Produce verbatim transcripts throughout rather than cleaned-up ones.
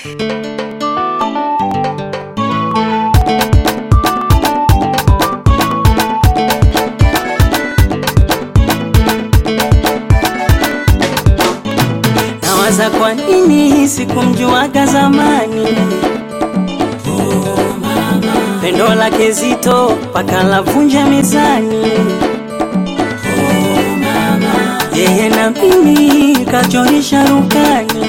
Nawaza kwa nini sikumjuaga zamani. Oh mama, pendo lake zito paka lavunja mezani. Oh mama, yeye na mimi kachorisha rukani.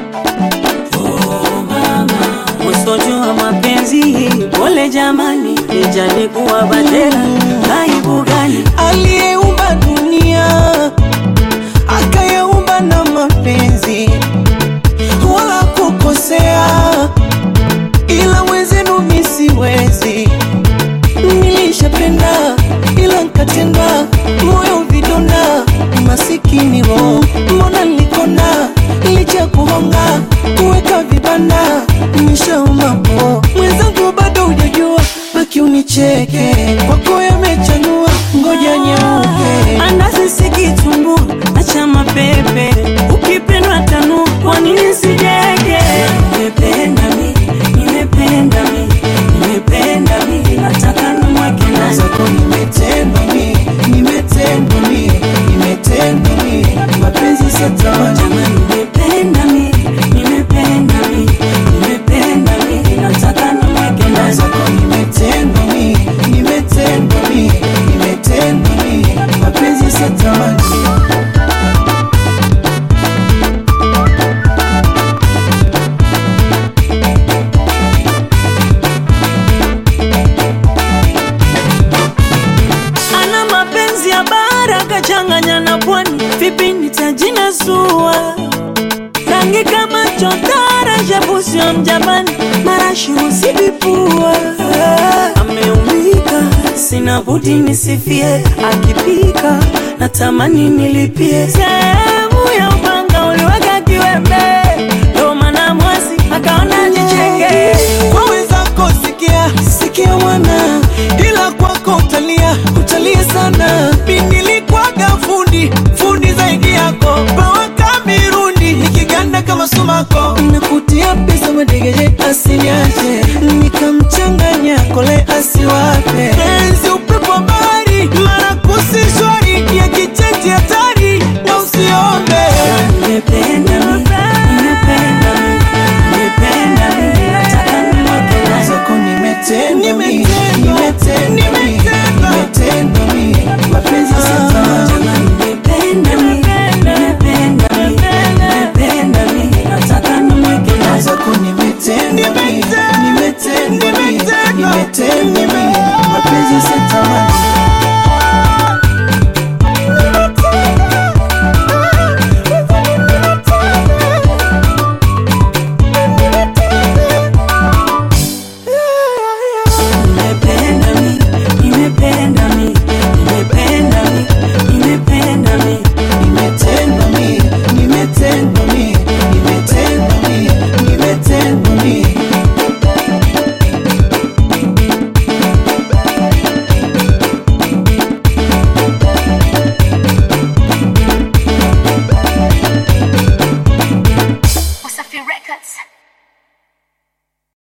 Oh mama, usojua mapenzi pole jamani, nijali kuwa badela aibu gani. Aliyeumba dunia akayaumba na mapenzi, wala kukosea, ila wezenu misiwezi. Nilishapenda ila nkatenda, moyo vidonda, masikini roho mbona likona, licha kuhonga kuweka vibanda, nishauma po mwenzangu bado hujajua, baki unicheke kwako yamechanua, ngoja nyeuke. Andazi sikitumbu, acha mapepe, ukipendwa tanu, kwa nini sijege? Nimependa mi, nimependa mi, nimependa mi, nataka numweke ndani. Zako nimetendwa mi, nimetendwa mi, nimetendwa mi, mapenzi satamani. Jamani nimependa mi, nimependa mi, nimependa mi, nataka numweke ndani. Zako nimetendwa mi, nimetendwa mi, nimetendwa mi, mapenzi satamani. Ana mapenzi ya bara kachanganya na pwani, vipi nitajinasua? Rangi kama chotara, jabusi wa mjabani, marashi usibipua. Ameumika, sina budi nisifie, akipika natamani nilipie. Sehemu ya upanga uliweka kiwembe, ndo maana mwasi akaona jicheke. Kwa wenzako sikia, sikia wana, ila kwako utalia, utalia sana. Nilikuwaga fundi, fundi zaidi yako, bawaka mirundi, nikiganda kama sumako. Nakutia pesa madegeje asiniache, nikamchanganya kole asiwape.